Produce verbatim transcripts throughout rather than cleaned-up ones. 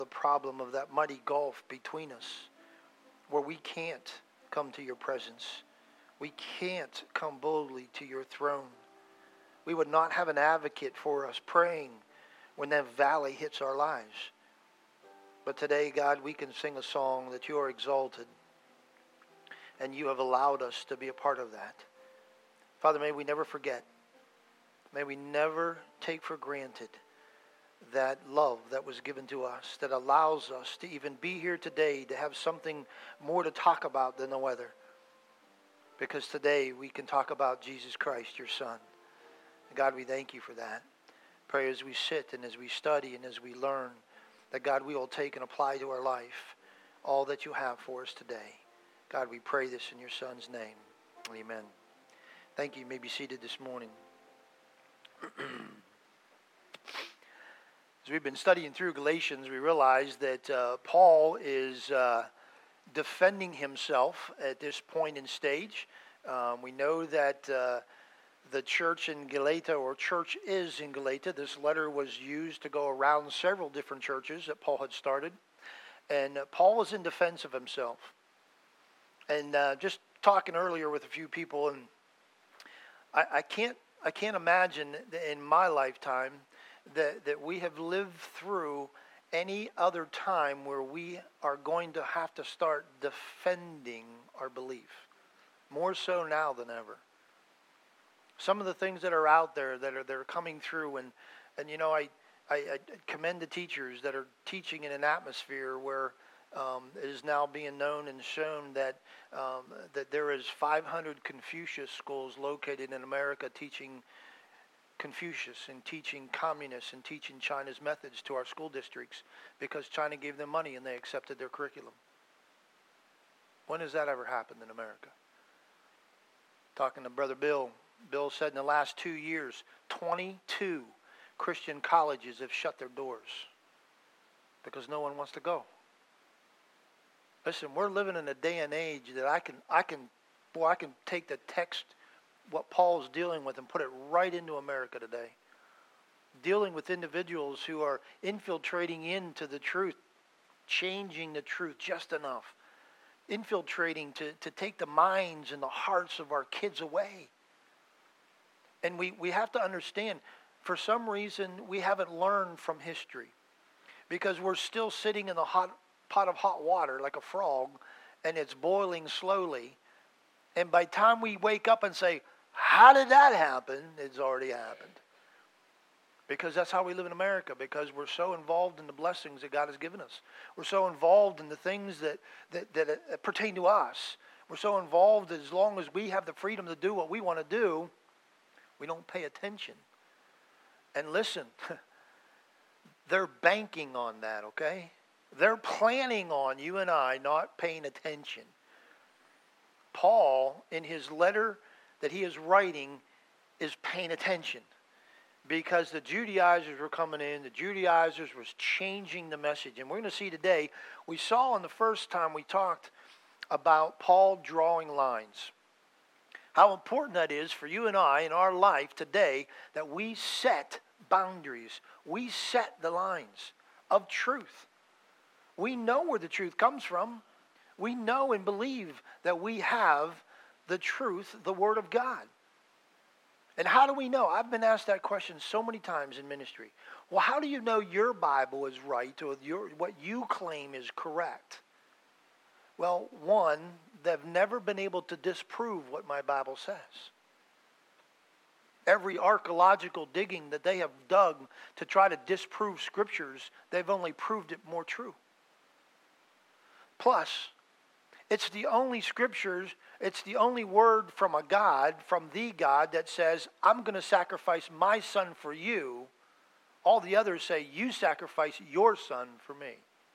the problem of that muddy gulf between us where we can't come to your presence. We can't come boldly to your throne. We would not have an advocate for us praying when that valley hits our lives. But today, God, we can sing a song that you are exalted, and you have allowed us to be a part of that. Father, may we never forget. May we never take for granted that love that was given to us, that allows us to even be here today, to have something more to talk about than the weather. Because today we can talk about Jesus Christ, your Son. And God, we thank you for that. Pray as we sit and as we study and as we learn, that God, we will take and apply to our life all that you have for us today. God, we pray this in your Son's name. Amen. Thank you. You may be seated this morning. As we've been studying through Galatians, we realize that uh, Paul is uh, defending himself at this point in stage. Um, we know that uh, the church in Galatia, or church is in Galatia, this letter was used to go around several different churches that Paul had started. And uh, Paul is in defense of himself. And uh, just talking earlier with a few people, and I, I can't I can't imagine in my lifetime that, that we have lived through any other time where we are going to have to start defending our belief. More so now than ever. Some of the things that are out there that are, that are coming through, and, and you know, I, I, I commend the teachers that are teaching in an atmosphere where um, it is now being known and shown that um, that there is five hundred Confucius schools located in America teaching Confucius and teaching communists and teaching China's methods to our school districts because China gave them money and they accepted their curriculum. When has that ever happened in America? Talking to Brother Bill, Bill said in the last two years, twenty-two Christian colleges have shut their doors because no one wants to go. Listen, we're living in a day and age that I can, I can, boy, I can take the text, what Paul's dealing with, and put it right into America today. Dealing with individuals who are infiltrating into the truth, changing the truth just enough. Infiltrating to, to take the minds and the hearts of our kids away. And we, we have to understand, for some reason, we haven't learned from history. Because we're still sitting in the hot pot of hot water like a frog, and it's boiling slowly. And by the time we wake up and say, how did that happen? It's already happened. Because that's how we live in America, because we're so involved in the blessings that God has given us. We're so involved in the things that, that, that uh, pertain to us. We're so involved that as long as we have the freedom to do what we want to do, we don't pay attention. And listen, they're banking on that, okay? They're planning on you and I not paying attention. Paul, in his letter that he is writing, is paying attention. Because the Judaizers were coming in, the Judaizers was changing the message. And we're going to see today, we saw in the first time we talked about Paul drawing lines. How important that is for you and I in our life today that we set boundaries. We set the lines of truth. We know where the truth comes from. We know and believe that we have the truth, the Word of God. And how do we know? I've been asked that question so many times in ministry. Well, how do you know your Bible is right or your, what you claim is correct? Well, one, they've never been able to disprove what my Bible says. Every archaeological digging that they have dug to try to disprove scriptures, they've only proved it more true. Plus, it's the only scriptures, it's the only word from a God, from the God that says, I'm going to sacrifice my son for you. All the others say, you sacrifice your son for me.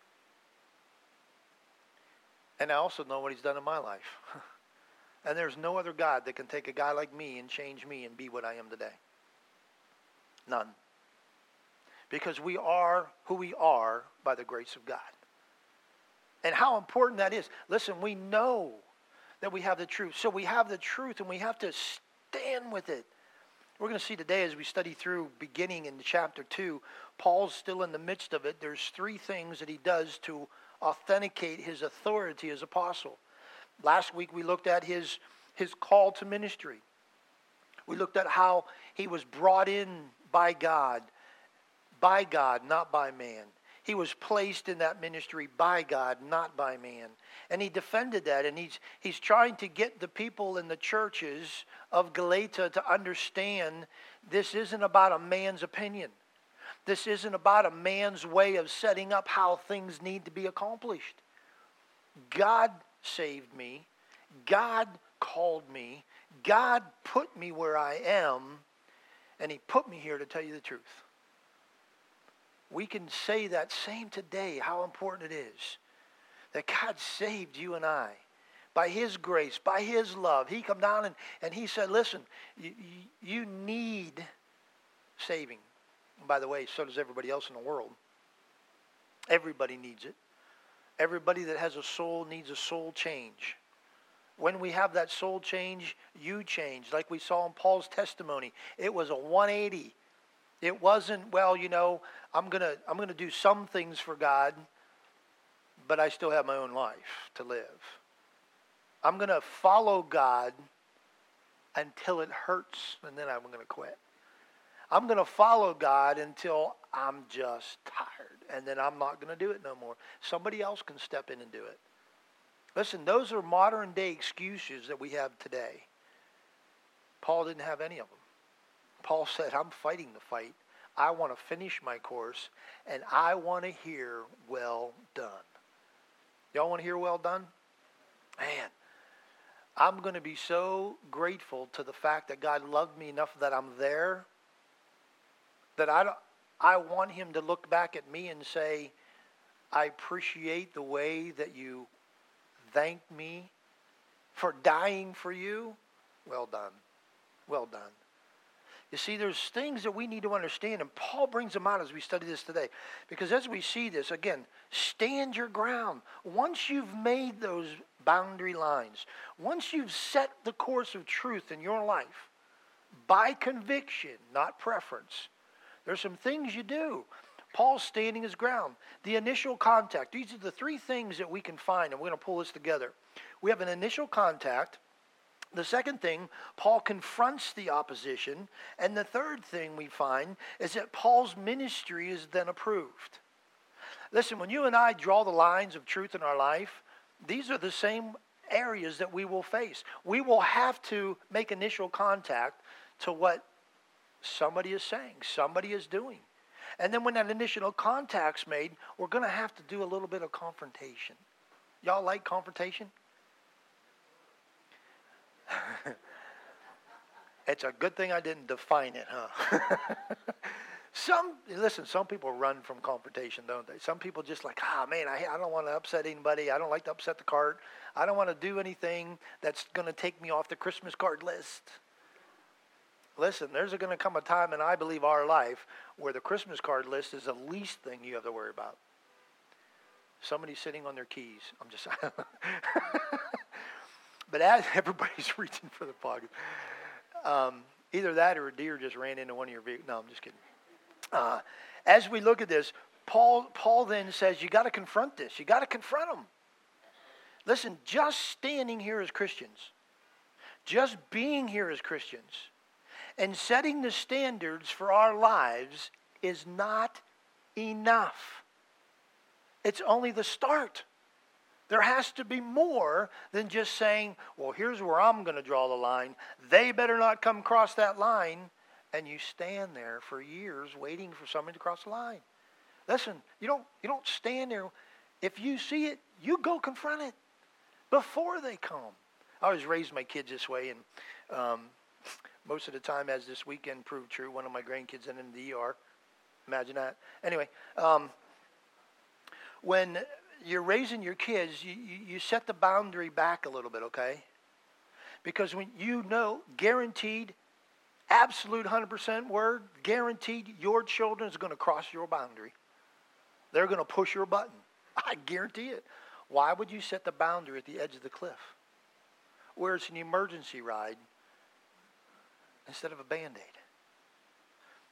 And I also know what he's done in my life. And there's no other God that can take a guy like me and change me and be what I am today. None. Because we are who we are by the grace of God. And how important that is. Listen, we know that we have the truth. So we have the truth and we have to stand with it. We're going to see today as we study through beginning in chapter two, Paul's still in the midst of it. There's three things that he does to authenticate his authority as apostle. Last week we looked at his, his call to ministry. We looked at how he was brought in by God, by God, not by man. He was placed in that ministry by God, not by man. And he defended that, and he's, he's trying to get the people in the churches of Galatia to understand this isn't about a man's opinion. This isn't about a man's way of setting up how things need to be accomplished. God saved me. God called me. God put me where I am, and he put me here to tell you the truth. We can say that same today, how important it is that God saved you and I by his grace, by his love. He come down and, and he said, listen, you, you need saving. And by the way, so does everybody else in the world. Everybody needs it. Everybody that has a soul needs a soul change. When we have that soul change, you change. Like we saw in Paul's testimony, it was a one eighty. It wasn't, well, you know, I'm going to I'm going to do some things for God, but I still have my own life to live. I'm going to follow God until it hurts, and then I'm going to quit. I'm going to follow God until I'm just tired, and then I'm not going to do it no more. Somebody else can step in and do it. Listen, those are modern day excuses that we have today. Paul didn't have any of them. Paul said, I'm fighting the fight. I want to finish my course, and I want to hear well done. Y'all want to hear well done? Man, I'm going to be so grateful to the fact that God loved me enough that I'm there, that I, don't, I want him to look back at me and say, I appreciate the way that you thanked me for dying for you. Well done. Well done. You see, there's things that we need to understand, and Paul brings them out as we study this today. Because as we see this, again, stand your ground. Once you've made those boundary lines, once you've set the course of truth in your life, by conviction, not preference, there's some things you do. Paul's standing his ground. The initial contact. These are the three things that we can find, and we're going to pull this together. We have an initial contact. The second thing, Paul confronts the opposition. And the third thing we find is that Paul's ministry is then approved. Listen, when you and I draw the lines of truth in our life, these are the same areas that we will face. We will have to make initial contact to what somebody is saying, somebody is doing. And then when that initial contact's made, we're going to have to do a little bit of confrontation. Y'all like confrontation? It's a good thing I didn't define it, huh? some listen, some people run from confrontation, don't they? Some people just like, ah, man, I, I don't want to upset anybody. I don't like to upset the cart. I don't want to do anything that's going to take me off the Christmas card list. Listen, there's going to come a time in, I believe, our life where the Christmas card list is the least thing you have to worry about. Somebody sitting on their keys. I'm just But as everybody's reaching for the pocket, um, either that or a deer just ran into one of your vehicles. No, I'm just kidding. Uh, as we look at this, Paul, Paul then says, you got to confront this. You got to confront them. Listen, just standing here as Christians, just being here as Christians, and setting the standards for our lives is not enough. It's only the start. There has to be more than just saying, well, here's where I'm going to draw the line. They better not come across that line. And you stand there for years waiting for somebody to cross the line. Listen, you don't, you don't stand there. If you see it, you go confront it before they come. I always raised my kids this way, and um, most of the time, as this weekend proved true, one of my grandkids ended in the E R. Imagine that. Anyway, um, when you're raising your kids, you, you, you set the boundary back a little bit, okay? Because when you know, guaranteed, absolute one hundred percent word, guaranteed your children is going to cross your boundary. They're going to push your button. I guarantee it. Why would you set the boundary at the edge of the cliff where it's an emergency ride instead of a Band-Aid?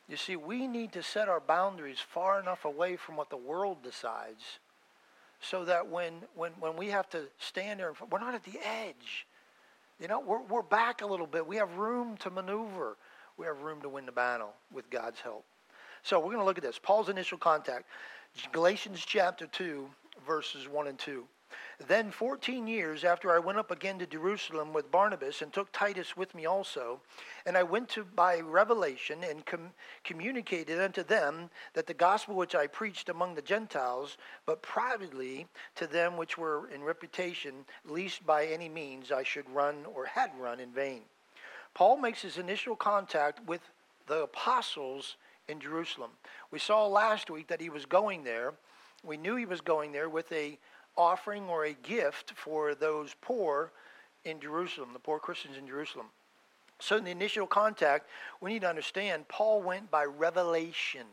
You see, we need to set our boundaries far enough away from what the world decides so that when when, when we have to stand there, we're not at the edge. You know, we're, we're back a little bit. We have room to maneuver. We have room to win the battle with God's help. So we're going to look at this. Paul's initial contact. Galatians chapter two, verses one and two. Then fourteen years after I went up again to Jerusalem with Barnabas and took Titus with me also, and I went to by revelation and com- communicated unto them that the gospel which I preached among the Gentiles, but privately to them which were in reputation, lest by any means I should run or had run in vain. Paul makes his initial contact with the apostles in Jerusalem. We saw last week that he was going there. We knew he was going there with a offering or a gift for those poor in Jerusalem, the poor Christians in Jerusalem. So in the initial contact, we need to understand Paul went by revelation.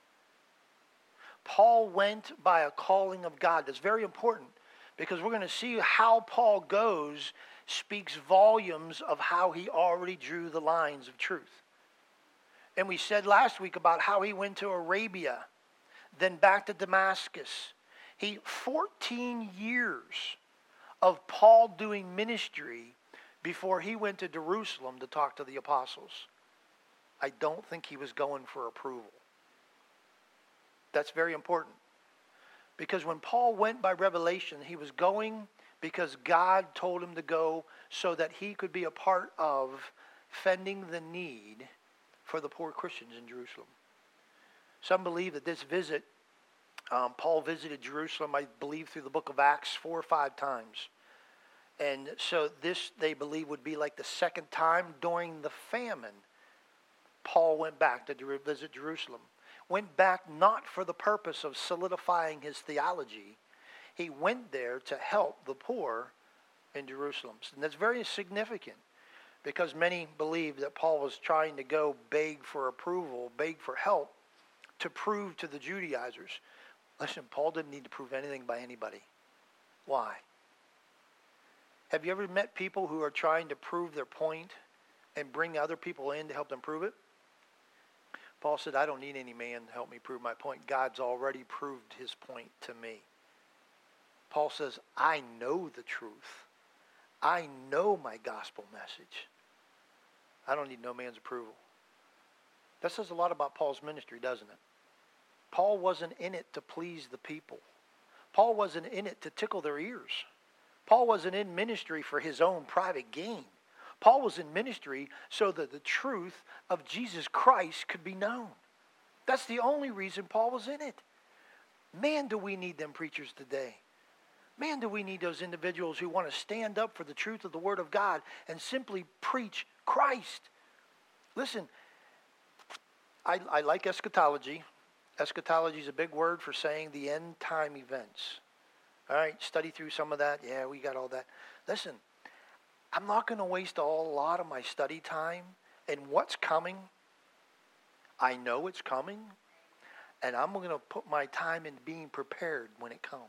Paul went by a calling of God. That's very important because we're going to see how Paul goes speaks volumes of how he already drew the lines of truth. And we said last week about how he went to Arabia, then back to Damascus. He, fourteen years of Paul doing ministry before he went to Jerusalem to talk to the apostles. I don't think he was going for approval. That's very important. Because when Paul went by revelation, he was going because God told him to go so that he could be a part of fending the need for the poor Christians in Jerusalem. Some believe that this visit, um, Paul visited Jerusalem, I believe, through the book of Acts four or five times. And so this, they believe, would be like the second time during the famine. Paul went back to visit Jerusalem. Went back not for the purpose of solidifying his theology. He went there to help the poor in Jerusalem. And that's very significant because many believe that Paul was trying to go beg for approval, beg for help to prove to the Judaizers. Listen, Paul didn't need to prove anything by anybody. Why? Have you ever met people who are trying to prove their point and bring other people in to help them prove it? Paul said, I don't need any man to help me prove my point. God's already proved his point to me. Paul says, I know the truth. I know my gospel message. I don't need no man's approval. That says a lot about Paul's ministry, doesn't it? Paul wasn't in it to please the people. Paul wasn't in it to tickle their ears. Paul wasn't in ministry for his own private gain. Paul was in ministry so that the truth of Jesus Christ could be known. That's the only reason Paul was in it. Man, do we need them preachers today. Man, do we need those individuals who want to stand up for the truth of the Word of God and simply preach Christ. Listen, I, I like eschatology. Eschatology is a big word for saying the end time events. All right, study through some of that. Yeah, we got all that. Listen, I'm not going to waste a whole lot of my study time in what's coming. I know it's coming, and I'm going to put my time in being prepared when it comes.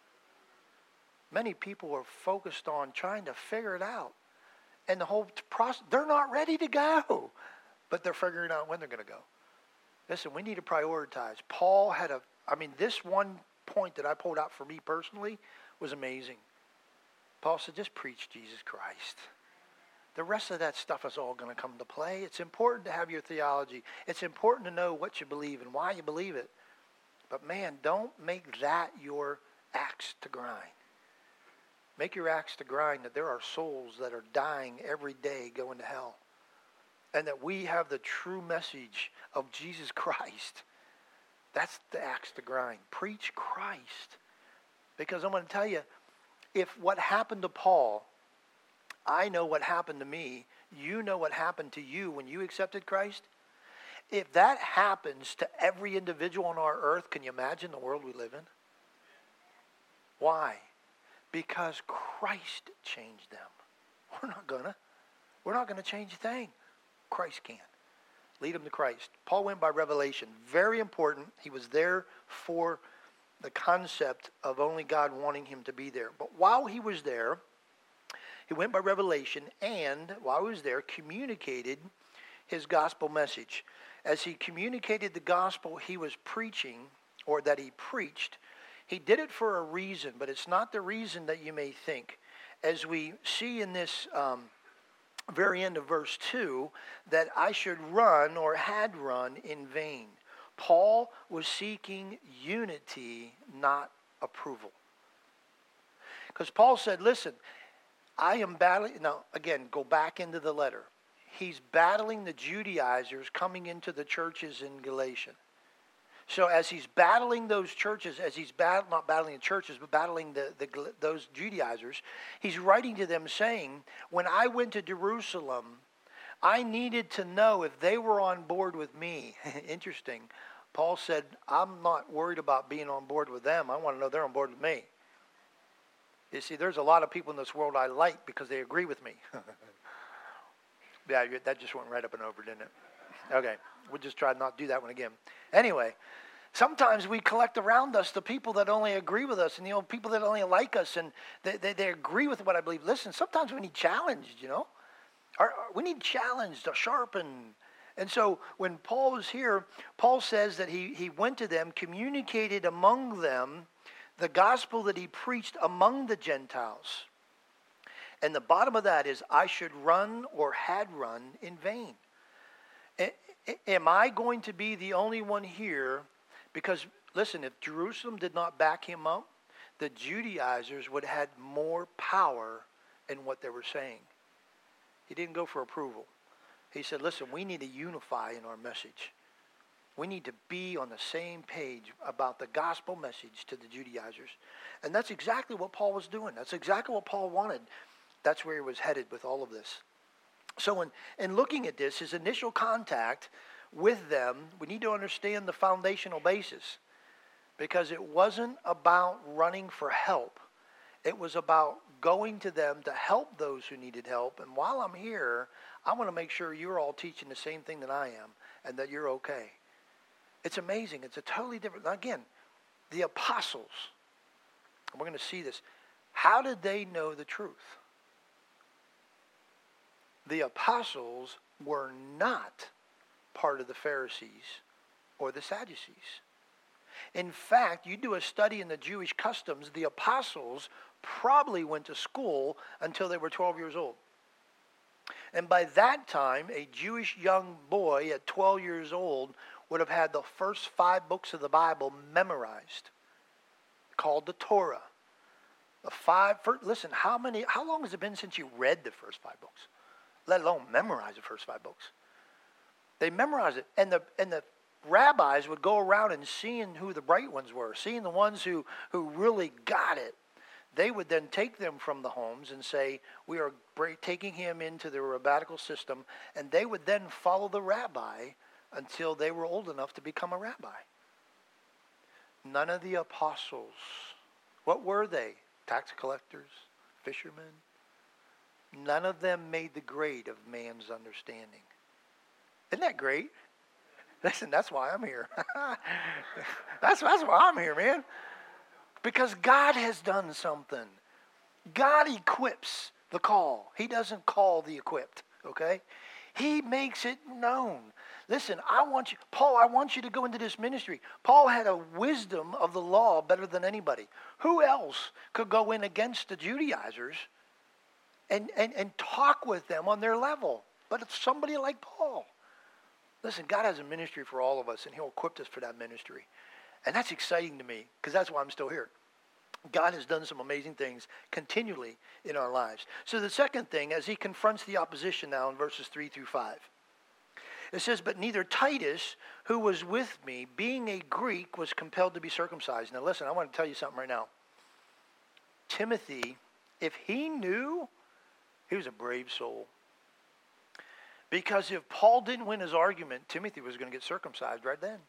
Many people are focused on trying to figure it out. And the whole process, they're not ready to go, but they're figuring out when they're going to go. Listen, we need to prioritize. Paul had a, I mean, this one point that I pulled out for me personally was amazing. Paul said, just preach Jesus Christ. The rest of that stuff is all going to come to play. It's important to have your theology. It's important to know what you believe and why you believe it. But man, don't make that your axe to grind. Make your axe to grind that there are souls that are dying every day going to hell. And that we have the true message of Jesus Christ. That's the axe to grind. Preach Christ. Because I'm going to tell you, if what happened to Paul, I know what happened to me, you know what happened to you when you accepted Christ. If that happens to every individual on our earth, can you imagine the world we live in? Why? Because Christ changed them. We're not gonna. We're not gonna change a thing. Christ can. Lead them to Christ. Paul went by revelation. Very important. He was there for the concept of only God wanting him to be there. But while he was there, he went by revelation and, while he was there, communicated his gospel message. as he communicated the gospel he was preaching, or that he preached, he did it for a reason, but it's not the reason that you may think. As we see in this um, very end of verse two, that I should run or had run in vain. Paul was seeking unity, not approval. Because Paul said, listen, I am battling. Now, again, go back into the letter. He's battling the Judaizers coming into the churches in Galatia. So as he's battling those churches, as he's bat- not battling the churches, but battling the, the those Judaizers, he's writing to them saying, when I went to Jerusalem, I needed to know if they were on board with me. Interesting. Paul said, I'm not worried about being on board with them. I want to know they're on board with me. You see, there's a lot of people in this world I like because they agree with me. Yeah, that just went right up and over, didn't it? Okay, we'll just try not to do that one again. Anyway, sometimes we collect around us the people that only agree with us and the you know, people that only like us and they, they, they agree with what I believe. Listen, sometimes we need challenged, you know. Our, our, we need challenged, sharpened. And so when Paul was here, Paul says that he, he went to them, communicated among them the gospel that he preached among the Gentiles. And the bottom of that is, I should run or had run in vain. Am I going to be the only one here? Because, listen, if Jerusalem did not back him up, the Judaizers would have had more power in what they were saying. He didn't go for approval. He said, listen, we need to unify in our message. We need to be on the same page about the gospel message to the Judaizers. And that's exactly what Paul was doing. That's exactly what Paul wanted. That's where he was headed with all of this. So in, in looking at this, his initial contact with them, we need to understand the foundational basis. Because it wasn't about running for help. It was about going to them to help those who needed help. And while I'm here, I want to make sure you're all teaching the same thing that I am and that you're okay. It's amazing. It's a totally different. Now again, the apostles, and we're going to see this. How did they know the truth? The apostles were not part of the Pharisees or the Sadducees. In fact, you do a study in the Jewish customs, the apostles probably went to school until they were twelve years old. And by that time, a Jewish young boy at twelve years old would have had the first five books of the Bible memorized, called the Torah. The five, first, listen, how many, how long has it been since you read the first five books? Let alone memorize the first five books. They memorized it. And the and the rabbis would go around and seeing who the bright ones were, seeing the ones who, who really got it. They would then take them from the homes and say, we are taking him into the rabbinical system. And they would then follow the rabbi until they were old enough to become a rabbi. None of the apostles, what were they? Tax collectors, fishermen? None of them made the grade of man's understanding. Isn't that great? Listen, that's why I'm here. that's, that's why I'm here, man. Because God has done something. God equips the call. He doesn't call the equipped, okay? He makes it known. Listen, I want you, Paul, I want you to go into this ministry. Paul had a wisdom of the law better than anybody. Who else could go in against the Judaizers and, and, and talk with them on their level? But it's somebody like Paul. Listen, God has a ministry for all of us, and he'll equip us for that ministry. And that's exciting to me, because that's why I'm still here. God has done some amazing things continually in our lives. So the second thing, as he confronts the opposition now in verses three through five, it says, but neither Titus, who was with me, being a Greek, was compelled to be circumcised. Now listen, I want to tell you something right now. Timothy, if he knew, he was a brave soul. Because if Paul didn't win his argument, Timothy was going to get circumcised right then.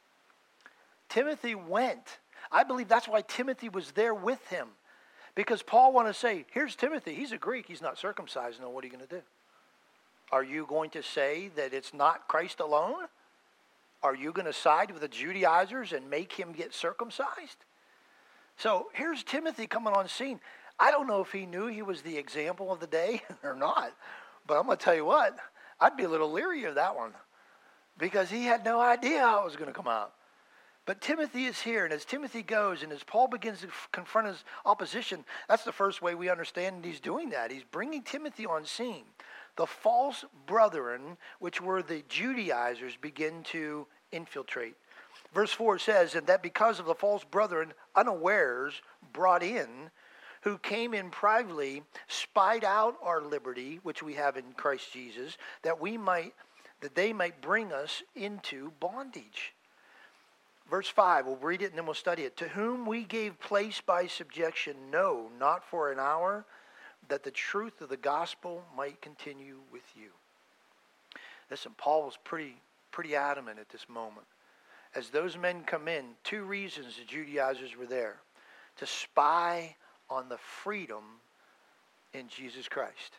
Timothy went. I believe that's why Timothy was there with him. Because Paul wanted to say, here's Timothy. He's a Greek. He's not circumcised. Now what are you going to do? Are you going to say that it's not Christ alone? Are you going to side with the Judaizers and make him get circumcised? So here's Timothy coming on scene. I don't know if he knew he was the example of the day or not. But I'm going to tell you what. I'd be a little leery of that one. because he had no idea how it was going to come out. But Timothy is here, and as Timothy goes, and as Paul begins to f- confront his opposition, that's the first way we understand he's doing that. He's bringing Timothy on scene. The false brethren, which were the Judaizers, begin to infiltrate. Verse four says, and that because of the false brethren, unawares, brought in, who came in privately, spied out our liberty, which we have in Christ Jesus, that we might, that they might bring us into bondage. Verse five, we'll read it and then we'll study it. To whom we gave place by subjection, no, not for an hour, that the truth of the gospel might continue with you. Listen, Paul was pretty, pretty adamant at this moment. As those men come in, two reasons the Judaizers were there. To spy on the freedom in Jesus Christ.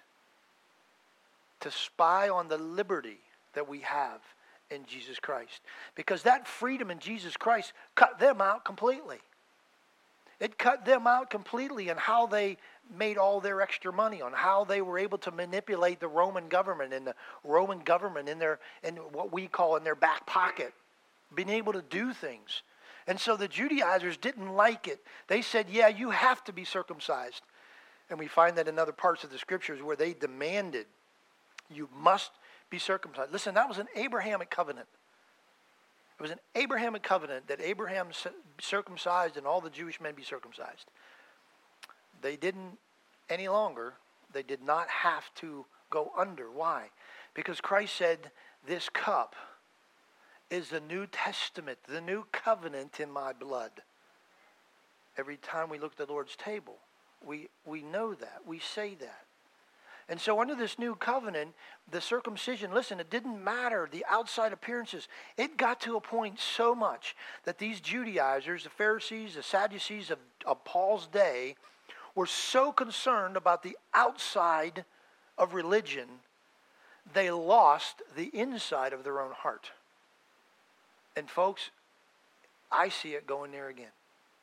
To spy on the liberty that we have in Jesus Christ. Because that freedom in Jesus Christ cut them out completely. It cut them out completely in how they made all their extra money, on how they were able to manipulate the Roman government and the Roman government in their, in what we call in their back pocket, being able to do things. And so the Judaizers didn't like it. They said, yeah, you have to be circumcised. And we find that in other parts of the scriptures where they demanded, you must be circumcised. Listen, that was an Abrahamic covenant. It was an Abrahamic covenant that Abraham circumcised and all the Jewish men be circumcised. They didn't any longer, they did not have to go under. Why? Because Christ said, this cup is the New Testament, the new covenant in my blood. Every time we look at the Lord's table, we, we know that, we say that. And so under this new covenant, the circumcision, listen, it didn't matter the outside appearances. It got to a point so much that these Judaizers, the Pharisees, the Sadducees of, of Paul's day, were so concerned about the outside of religion, they lost the inside of their own heart. And folks, I see it going there again.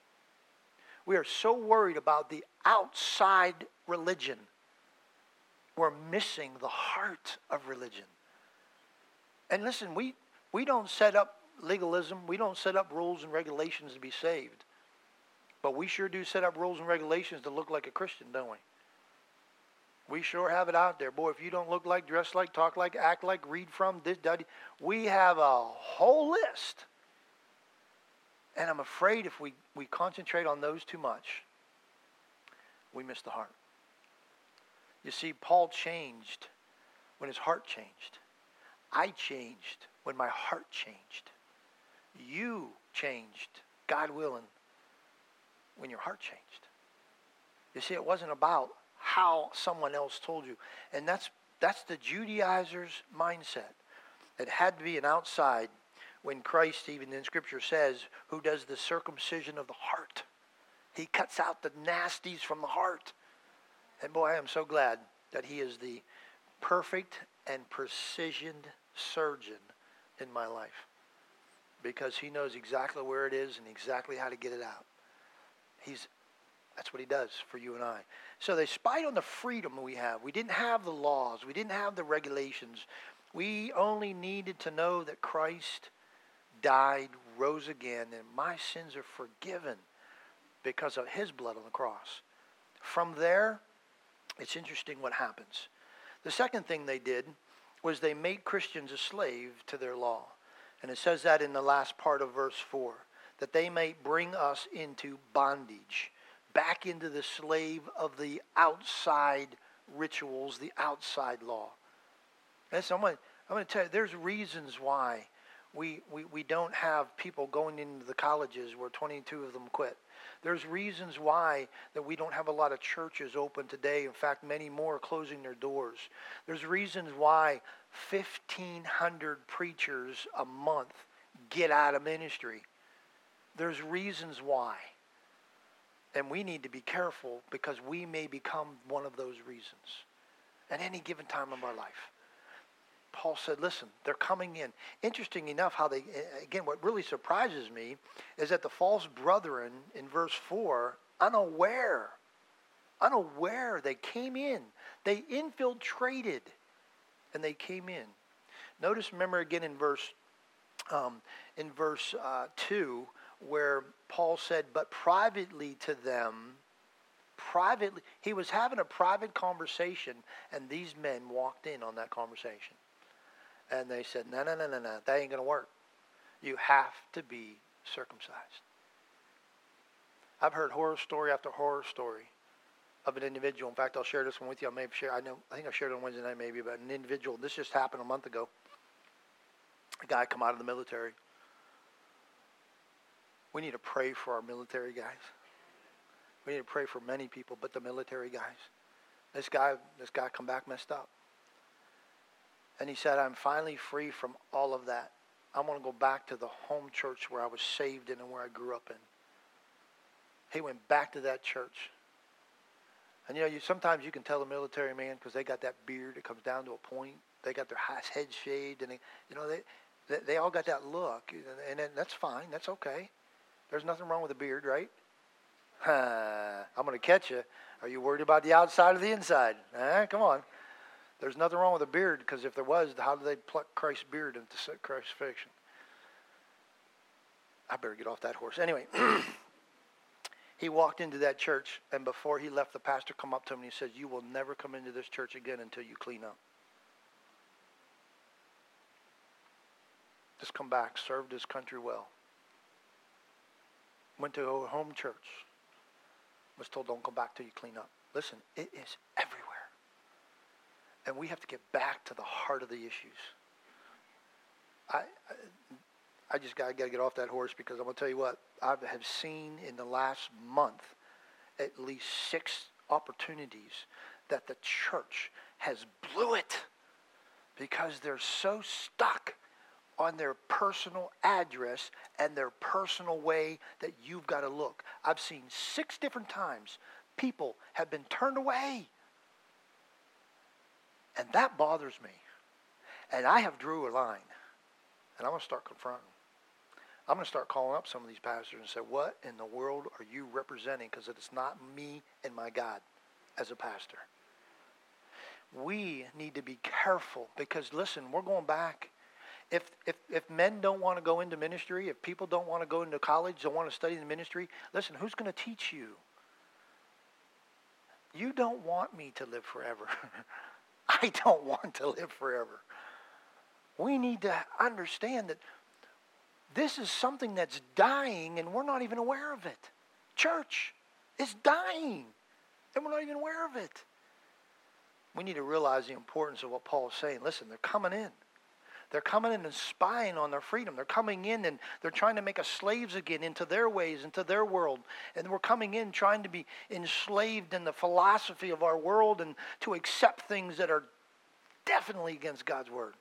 We are so worried about the outside religion. We're missing the heart of religion. And listen, we, we don't set up legalism. We don't set up rules and regulations to be saved. But we sure do set up rules and regulations to look like a Christian, don't we? We sure have it out there. Boy, if you don't look like, dress like, talk like, act like, read from, this, that, we have a whole list. And I'm afraid if we, we concentrate on those too much, we miss the heart. You see, Paul changed when his heart changed. I changed when my heart changed. You changed, God willing, when your heart changed. You see, it wasn't about how someone else told you. And that's that's the Judaizer's mindset. It had to be an outside when Christ, even in Scripture, says, who does the circumcision of the heart. He cuts out the nasties from the heart. And boy, I am so glad that he is the perfect and precisioned surgeon in my life. Because he knows exactly where it is and exactly how to get it out. He's That's what he does for you and I. So they spied on the freedom we have. We didn't have the laws. We didn't have the regulations. We only needed to know that Christ died, rose again, and my sins are forgiven because of his blood on the cross. From there, it's interesting what happens. The second thing they did was they made Christians a slave to their law. And it says that in the last part of verse four, that they may bring us into bondage, back into the slave of the outside rituals, the outside law. Listen, I'm going to, I'm going to tell you, there's reasons why we, we, we don't have people going into the colleges where twenty-two of them quit. There's reasons why that we don't have a lot of churches open today. In fact, many more are closing their doors. There's reasons why fifteen hundred preachers a month get out of ministry. There's reasons why. And we need to be careful because we may become one of those reasons at any given time of our life. Paul said, listen, they're coming in. Interesting enough how they, again, what really surprises me is that the false brethren in verse four, unaware, unaware, they came in. They infiltrated and they came in. Notice, remember again in verse um, in verse uh, two, where Paul said, but privately to them, privately, he was having a private conversation, and these men walked in on that conversation. And they said, no, no, no, no, no, that ain't going to work. You have to be circumcised. I've heard horror story after horror story of an individual. In fact, I'll share this one with you. I may have shared, I know, I think I shared it on Wednesday night maybe, but an individual, this just happened a month ago. A guy come out of the military. We need to pray for our military guys. We need to pray for many people, but the military guys. This guy, this guy come back messed up. And he said, I'm finally free from all of that. I want to go back to the home church where I was saved in and where I grew up in. He went back to that church. And you know, you sometimes you can tell a military man because they got that beard that comes down to a point. They got their head shaved, and they, you know, they, they they all got that look, and, and that's fine. That's okay. There's nothing wrong with a beard, right? I'm going to catch you. Are you worried about the outside or the inside? Eh, come on. There's nothing wrong with a beard, because if there was, how did they pluck Christ's beard into crucifixion? I better get off that horse. Anyway, he walked into that church, and before he left, the pastor come up to him and he said, you will never come into this church again until you clean up. Just come back, served his country well. Went to a home church. Was told, don't come back till you clean up. Listen, it is everywhere. And we have to get back to the heart of the issues. I I, I just got to get off that horse, because I'm going to tell you what, I have seen in the last month at least six opportunities that the church has blew it because they're so stuck on their personal address and their personal way that you've got to look. I've seen six different times people have been turned away. And that bothers me. And I have drew a line. And I'm going to start confronting. I'm going to start calling up some of these pastors and say, what in the world are you representing? Because it's not me and my God as a pastor. We need to be careful, because listen, we're going back. If, if if men don't want to go into ministry, if people don't want to go into college, don't want to study the ministry, listen, who's going to teach you? You don't want me to live forever. I don't want to live forever. We need to understand that this is something that's dying and we're not even aware of it. Church is dying and we're not even aware of it. We need to realize the importance of what Paul is saying. Listen, they're coming in. They're coming in and spying on their freedom. They're coming in and they're trying to make us slaves again into their ways, into their world. And we're coming in trying to be enslaved in the philosophy of our world and to accept things that are definitely against God's word.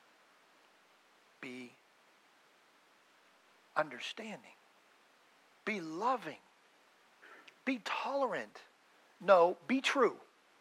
Be understanding. Be loving. Be tolerant. No, be true.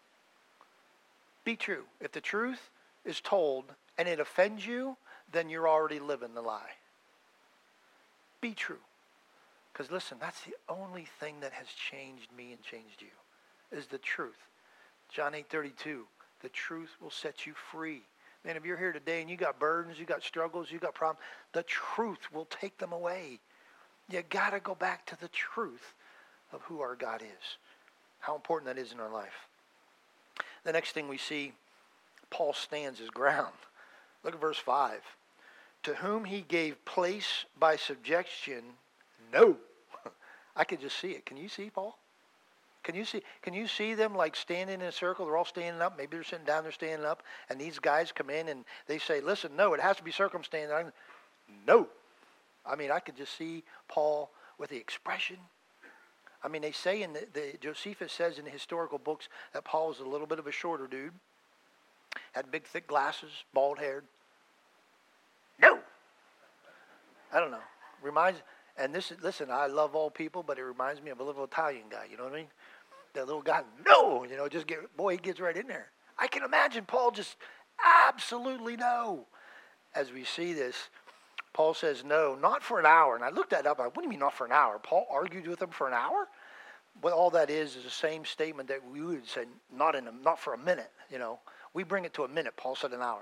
Be true. If the truth is told and it offends you, then you're already living the lie. Be true. Because listen, that's the only thing that has changed me and changed you, is the truth. John eight thirty-two, the truth will set you free. Man, if you're here today and you got burdens, you got struggles, you got problems, the truth will take them away. You got to go back to the truth of who our God is. How important that is in our life. The next thing we see, Paul stands his ground. Look at verse five. To whom he gave place by subjection, no. I could just see it. Can you see, Paul? Can you see? Can you see them like standing in a circle? They're all standing up. Maybe they're sitting down. They're standing up. And these guys come in and they say, "Listen, no, it has to be circumstance." No. I mean, I could just see Paul with the expression. I mean, they say in the, the Josephus says in the historical books that Paul was a little bit of a shorter dude, had big, thick glasses, bald-haired. No. I don't know. Reminds. And this is, listen, I love all people, but it reminds me of a little Italian guy. You know what I mean? That little guy, no, you know, just get, boy, he gets right in there. I can imagine Paul just absolutely no. As we see this, Paul says no, not for an hour. And I looked that up. I, what do you mean not for an hour? Paul argued with him for an hour? Well, all that is is the same statement that we would say, not in a, not for a minute, you know. We bring it to a minute. Paul said an hour.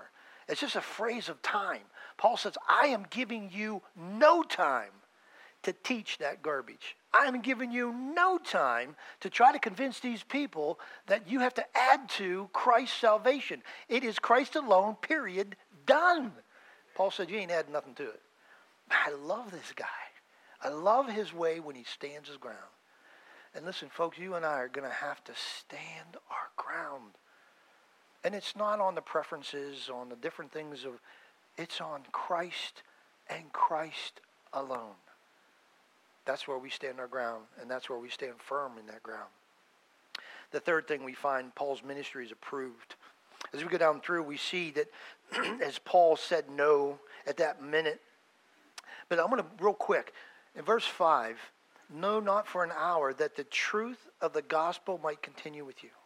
It's just a phrase of time. Paul says, I am giving you no time to teach that garbage. I am giving you no time to try to convince these people that you have to add to Christ's salvation. It is Christ alone, period, done. Paul said, you ain't adding nothing to it. I love this guy. I love his way when he stands his ground. And listen, folks, you and I are going to have to stand our ground. And it's not on the preferences, on the different things of, it's on Christ and Christ alone. That's where we stand our ground, and that's where we stand firm in that ground. The third thing we find, Paul's ministry is approved. As we go down through, we see that as Paul said no at that minute, but I'm going to, real quick, in verse five, no, not for an hour, that the truth of the gospel might continue with you.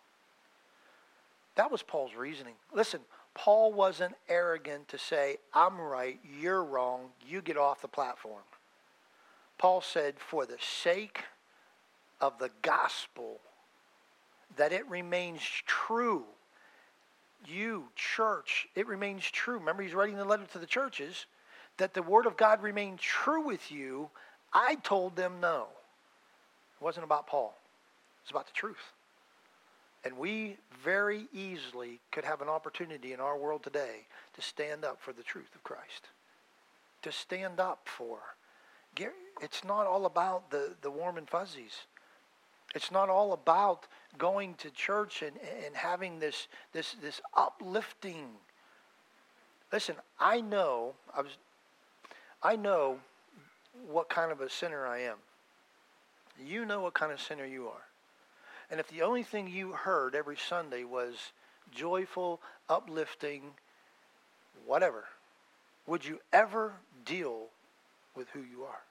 That was Paul's reasoning. Listen, Paul wasn't arrogant to say, I'm right, you're wrong, you get off the platform. Paul said, for the sake of the gospel, that it remains true. You, church, it remains true. Remember, he's writing the letter to the churches, that the word of God remains true with you. I told them no. It wasn't about Paul. It was about the truth. And we very easily could have an opportunity in our world today to stand up for the truth of Christ. To stand up for. It's not all about the, the warm and fuzzies. It's not all about going to church and, and having this, this, this uplifting. Listen, I know, I was, I know what kind of a sinner I am. You know what kind of sinner you are. And if the only thing you heard every Sunday was joyful, uplifting, whatever, would you ever deal with who you are?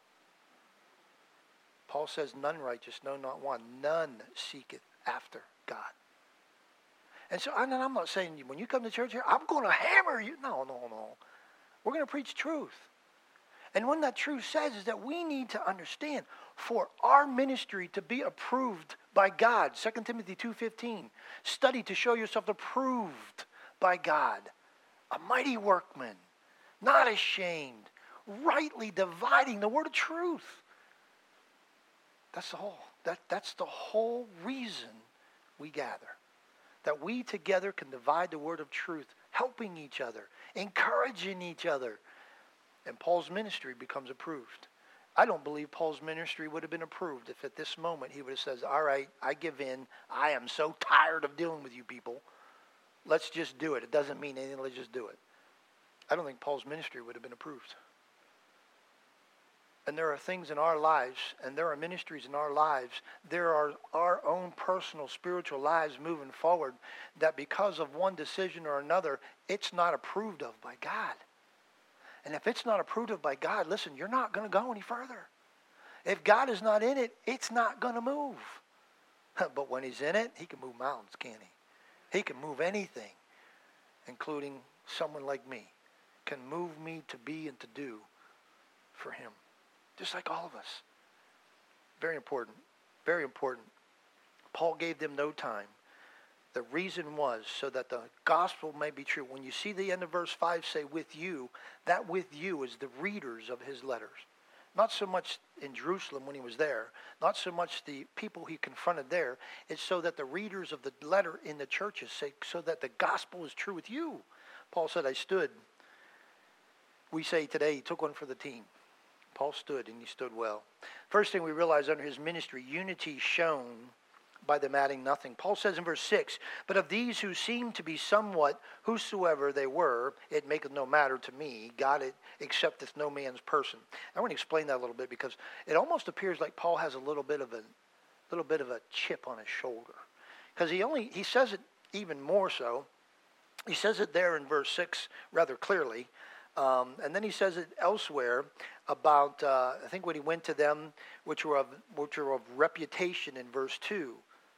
Paul says, none righteous, no, not one. None seeketh after God. And so and I'm not saying when you come to church here, I'm going to hammer you. No, no, no. We're going to preach truth. And what that truth says is that we need to understand for our ministry to be approved by God. Second Timothy two fifteen. Study to show yourself approved by God. A mighty workman, not ashamed, rightly dividing the word of truth. That's the whole, that, that's the whole reason we gather. That we together can divide the word of truth, helping each other, encouraging each other. And Paul's ministry becomes approved. I don't believe Paul's ministry would have been approved if at this moment he would have said, all right, I give in. I am so tired of dealing with you people. Let's just do it. It doesn't mean anything. Let's just do it. I don't think Paul's ministry would have been approved. And there are things in our lives, and there are ministries in our lives, there are our own personal spiritual lives moving forward that because of one decision or another, it's not approved of by God. And if it's not approved of by God, listen, you're not going to go any further. If God is not in it, it's not going to move. But when he's in it, he can move mountains, can't he? He can move anything, including someone like me, can move me to be and to do for him. Just like all of us. Very important. Very important. Paul gave them no time. The reason was so that the gospel may be true. When you see the end of verse five say with you, that with you is the readers of his letters. Not so much in Jerusalem when he was there. Not so much the people he confronted there. It's so that the readers of the letter in the churches say so that the gospel is true with you. Paul said, I stood. We say today he took one for the team. Paul stood, and he stood well. First thing we realize under his ministry, unity shown by them adding nothing. Paul says in verse six, but of these who seem to be somewhat, whosoever they were, it maketh no matter to me. God it accepteth no man's person. I want to explain that a little bit because it almost appears like Paul has a little bit of a little bit of a chip on his shoulder. Because he only he says it even more so. He says it there in verse six rather clearly. Um, and then he says it elsewhere about, uh, I think when he went to them, which were of, which were of reputation in verse two.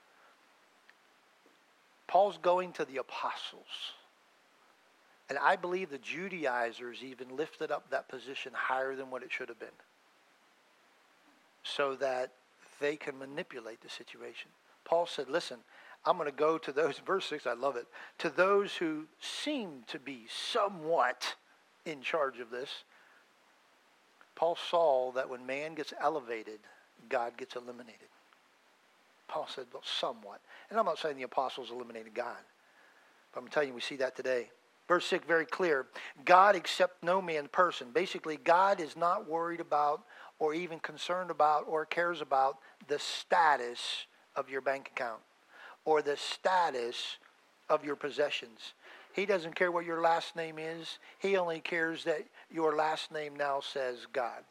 Paul's going to the apostles. And I believe the Judaizers even lifted up that position higher than what it should have been. So that they can manipulate the situation. Paul said, listen, I'm going to go to those, verse six, I love it, to those who seem to be somewhat in charge of this. Paul saw that when man gets elevated, God gets eliminated. Paul said, well, somewhat. And I'm not saying the apostles eliminated God, but I'm telling you, we see that today. Verse six, very clear. God accepts no man person. Basically, God is not worried about or even concerned about or cares about the status of your bank account or the status of your possessions. He doesn't care what your last name is. He only cares that your last name now says God.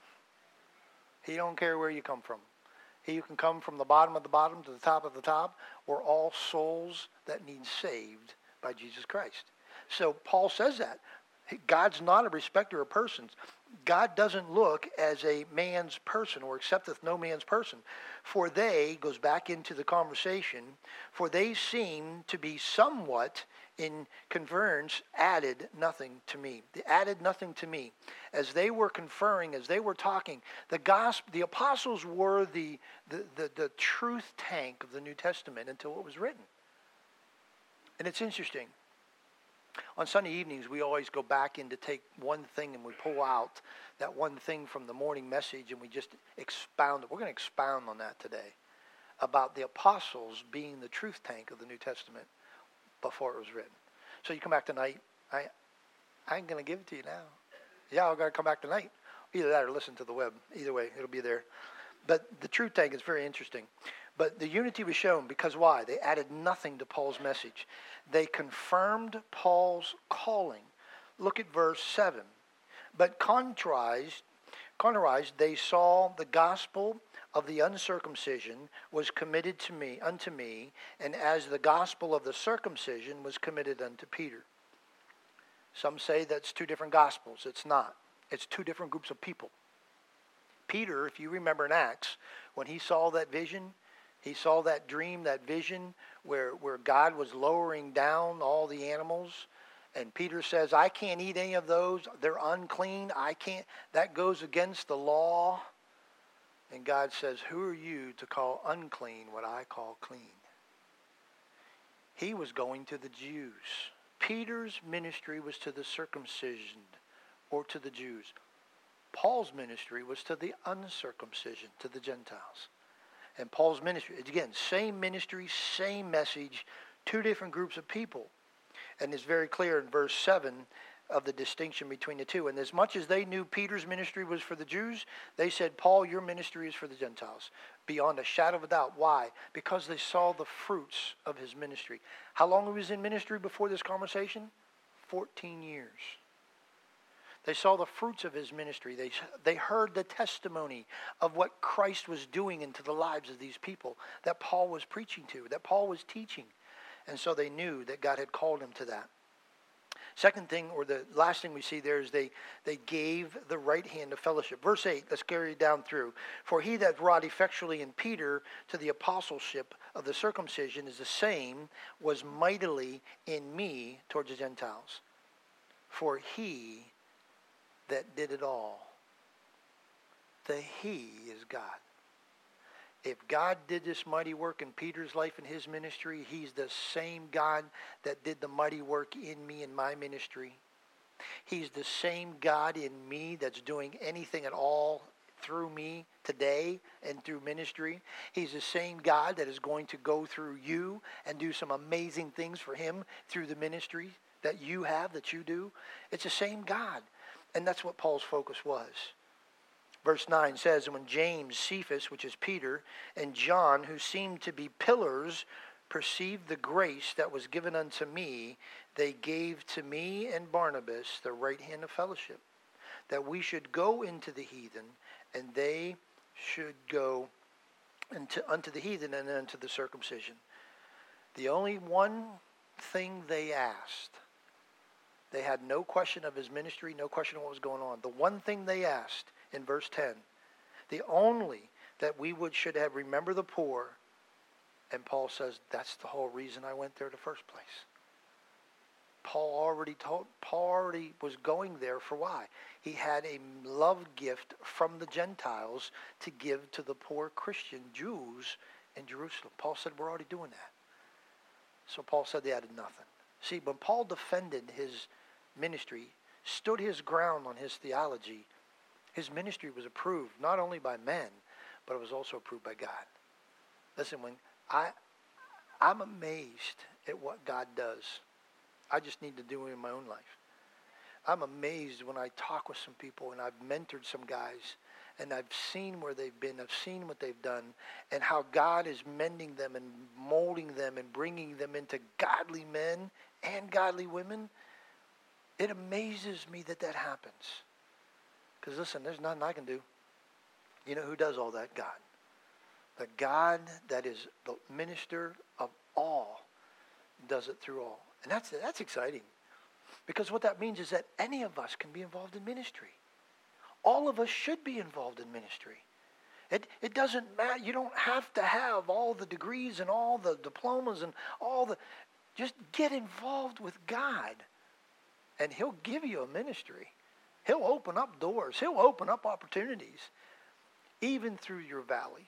He don't care where you come from. You can come from the bottom of the bottom to the top of the top. We're all souls that need saved by Jesus Christ. So Paul says that. God's not a respecter of persons. God doesn't look as a man's person or accepteth no man's person. For they, goes back into the conversation, for they seem to be somewhat in conference added nothing to me. They added nothing to me. As they were conferring, as they were talking, the gospel, the apostles were the, the, the, the truth tank of the New Testament until it was written. And it's interesting. On Sunday evenings, we always go back in to take one thing and we pull out that one thing from the morning message and we just expound it. We're going to expound on that today about the apostles being the truth tank of the New Testament before it was written. So you come back tonight. I, I ain't going to give it to you now. Y'all got to come back tonight. Either that or listen to the web. Either way, it'll be there. But the truth tank is very interesting. But the unity was shown because why? They added nothing to Paul's message. They confirmed Paul's calling. Look at verse seven. But contrarized, contrarized, they saw the gospel of the uncircumcision was committed to me, unto me, and as the gospel of the circumcision was committed unto Peter. Some say that's two different gospels. It's not. It's two different groups of people. Peter, if you remember in Acts, when he saw that vision, he saw that dream, that vision, where, where God was lowering down all the animals. And Peter says, I can't eat any of those. They're unclean. I can't. That goes against the law. And God says, who are you to call unclean what I call clean? He was going to the Jews. Peter's ministry was to the circumcision or to the Jews. Paul's ministry was to the uncircumcision, to the Gentiles. And Paul's ministry, again, same ministry, same message, two different groups of people. And it's very clear in verse seven of the distinction between the two. And as much as they knew Peter's ministry was for the Jews, they said, Paul, your ministry is for the Gentiles. Beyond a shadow of a doubt. Why? Because they saw the fruits of his ministry. How long he was in ministry before this conversation? fourteen years. They saw the fruits of his ministry. They, they heard the testimony of what Christ was doing into the lives of these people that Paul was preaching to, that Paul was teaching. And so they knew that God had called him to that. Second thing, or the last thing we see there is they, they gave the right hand of fellowship. Verse eight, let's carry it down through. For he that wrought effectually in Peter to the apostleship of the circumcision is the same, was mightily in me towards the Gentiles. For he that did it all, the he is God. If God did this mighty work in Peter's life and his ministry, he's the same God that did the mighty work in me and my ministry. He's the same God in me that's doing anything at all through me today and through ministry. He's the same God that is going to go through you and do some amazing things for him through the ministry that you have, that you do. It's the same God. And that's what Paul's focus was. Verse nine says, and when James, Cephas, which is Peter, and John, who seemed to be pillars, perceived the grace that was given unto me, they gave to me and Barnabas the right hand of fellowship, that we should go into the heathen, and they should go into, unto the heathen and unto the circumcision. The only one thing they asked, they had no question of his ministry, no question of what was going on. The one thing they asked in verse ten, the only that we would should have remember the poor, and Paul says that's the whole reason I went there in the first place. Paul already told, Paul already was going there for why? He had a love gift from the Gentiles to give to the poor Christian Jews in Jerusalem. Paul said we're already doing that. So Paul said they added nothing. See, when Paul defended his ministry, stood his ground on his theology, his ministry was approved not only by men, but it was also approved by God. Listen, when I, I'm amazed at what God does. I just need to do it in my own life. I'm amazed when I talk with some people, and I've mentored some guys, and I've seen where they've been, I've seen what they've done, and how God is mending them and molding them and bringing them into godly men and godly women. It amazes me that that happens. Because listen, there's nothing I can do. You know who does all that? God. The God that is the minister of all does it through all. And that's that's exciting. Because what that means is that any of us can be involved in ministry. All of us should be involved in ministry. It it doesn't matter. You don't have to have all the degrees and all the diplomas and all the... Just get involved with God. And he'll give you a ministry. He'll open up doors. He'll open up opportunities. Even through your valleys.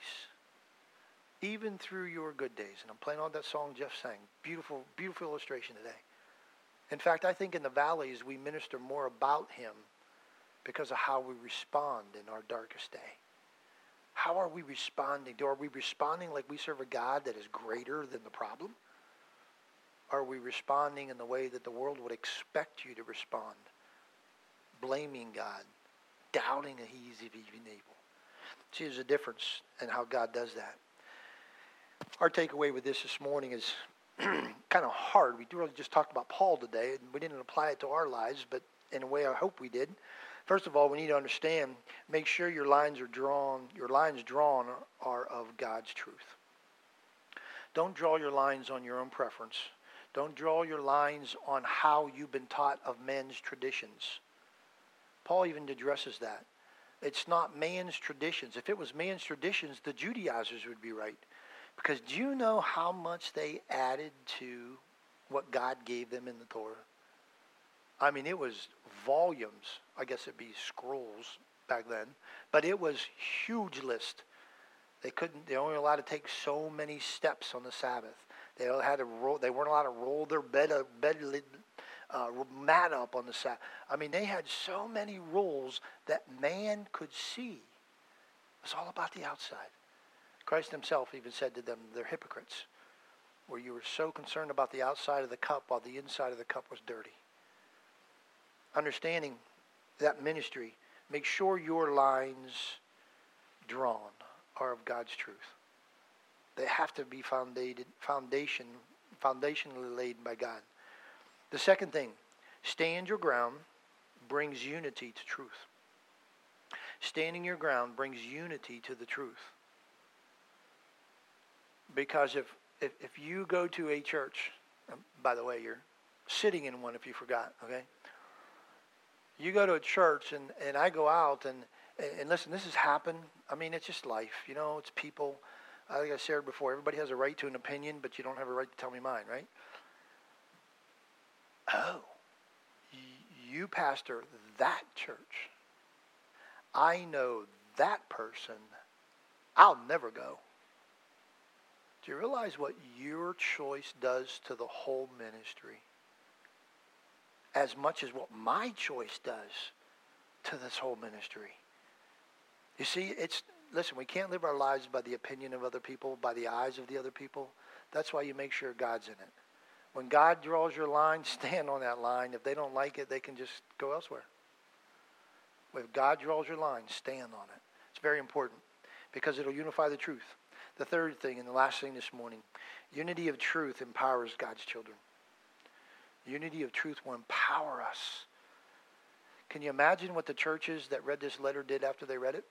Even through your good days. And I'm playing on that song Jeff sang. Beautiful, beautiful illustration today. In fact, I think in the valleys we minister more about him because of how we respond in our darkest day. How are we responding? Are we responding like we serve a God that is greater than the problem? Are we responding in the way that the world would expect you to respond? Blaming God, doubting that he's even able. See, there's a difference in how God does that. Our takeaway with this this morning is kind of hard. We really just talked about Paul today, and we didn't apply it to our lives, but in a way I hope we did. First of all, we need to understand, make sure your lines are drawn, your lines drawn are of God's truth. Don't draw your lines on your own preference. Don't draw your lines on how you've been taught of men's traditions. Paul even addresses that. It's not man's traditions. If it was man's traditions, the Judaizers would be right. Because do you know how much they added to what God gave them in the Torah? I mean, it was volumes. I guess it'd be scrolls back then. But it was huge list. They couldn't, they only allowed to take so many steps on the Sabbath. They had to roll, they weren't allowed to roll their bed, bed uh, mat up on the Sabbath. I mean, they had so many rules that man could see. It was all about the outside. Christ himself even said to them, they're hypocrites, where you were so concerned about the outside of the cup while the inside of the cup was dirty. Understanding that ministry, make sure your lines drawn are of God's truth. They have to be founded, foundation, foundationally laid by God. The second thing, stand your ground brings unity to truth. Standing your ground brings unity to the truth. Because if, if, if you go to a church, by the way, you're sitting in one if you forgot, okay? You go to a church and, and I go out and, and listen, this has happened. I mean, it's just life, you know, it's people. Like I said before, everybody has a right to an opinion, but you don't have a right to tell me mine, right? Oh, you pastor that church. I know that person. I'll never go. Do you realize what your choice does to the whole ministry? As much as what my choice does to this whole ministry. You see, it's, listen, we can't live our lives by the opinion of other people, by the eyes of the other people. That's why you make sure God's in it. When God draws your line, stand on that line. If they don't like it, they can just go elsewhere. If God draws your line, stand on it. It's very important because it'll unify the truth. The third thing and the last thing this morning, unity of truth empowers God's children. Unity of truth will empower us. Can you imagine what the churches that read this letter did after they read it?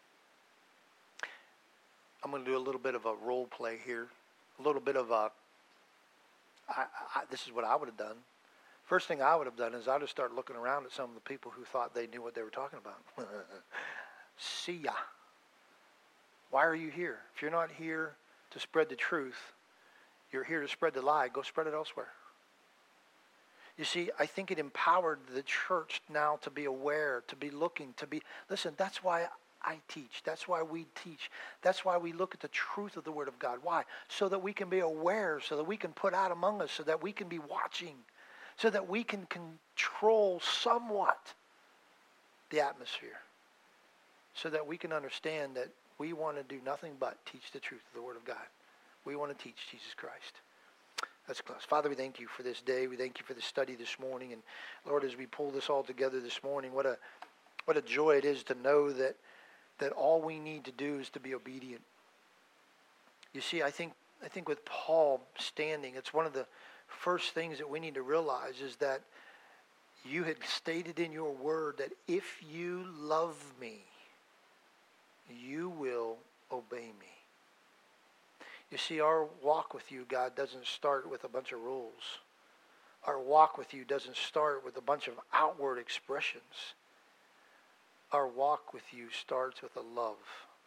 I'm going to do a little bit of a role play here. A little bit of a, I, I, this is what I would have done. First thing I would have done is I would have started looking around at some of the people who thought they knew what they were talking about. See ya. Why are you here? If you're not here to spread the truth, you're here to spread the lie. Go spread it elsewhere. You see, I think it empowered the church now to be aware, to be looking, to be... Listen, that's why I teach. That's why we teach. That's why we look at the truth of the Word of God. Why? So that we can be aware, so that we can put out among us, so that we can be watching, so that we can control somewhat the atmosphere, so that we can understand that we want to do nothing but teach the truth of the Word of God. We want to teach Jesus Christ. Let's close. Father, we thank you for this day. We thank you for the study this morning. And Lord, as we pull this all together this morning, what a what a joy it is to know that that all we need to do is to be obedient. You see, I think I think with Paul standing, it's one of the first things that we need to realize is that you had stated in your word that if you love me, you will obey me. You see, our walk with you, God, doesn't start with a bunch of rules. Our walk with you doesn't start with a bunch of outward expressions. Our walk with you starts with a love.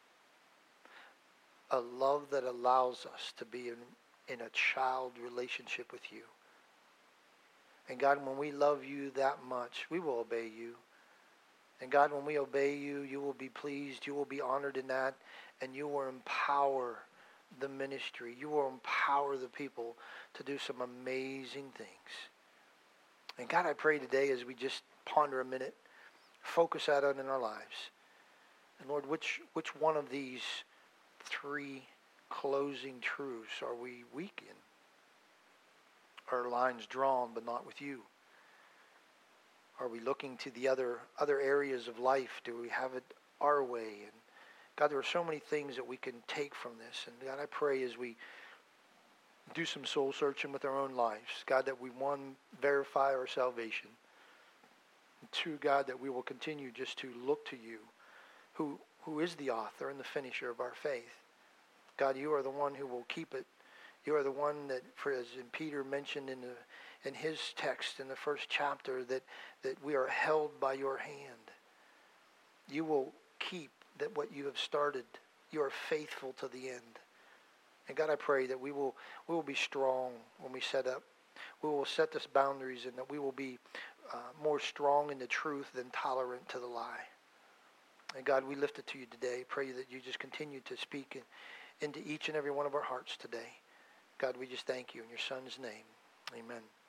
A love that allows us to be in, in a child relationship with you. And God, when we love you that much, we will obey you. And God, when we obey you, you will be pleased, you will be honored in that, and you will empower the ministry. You will empower the people to do some amazing things. And God, I pray today as we just ponder a minute, focus that on in our lives. And Lord, which which one of these three closing truths are we weak in? Are lines drawn but not with you? Are we looking to the other other areas of life? Do we have it our way? And God, there are so many things that we can take from this. And God, I pray as we do some soul searching with our own lives, God, that we, one, verify our salvation. And two, God, that we will continue just to look to you, who who is the author and the finisher of our faith. God, you are the one who will keep it. You are the one that, for as Peter mentioned in the in his text in the first chapter, that, that we are held by your hand. You will keep that what you have started. You are faithful to the end. And God, I pray that we will we will be strong when we set up. We will set these boundaries, and that we will be uh, more strong in the truth than tolerant to the lie. And God, we lift it to you today. Pray that you just continue to speak in, into each and every one of our hearts today. God, we just thank you in your Son's name. Amen.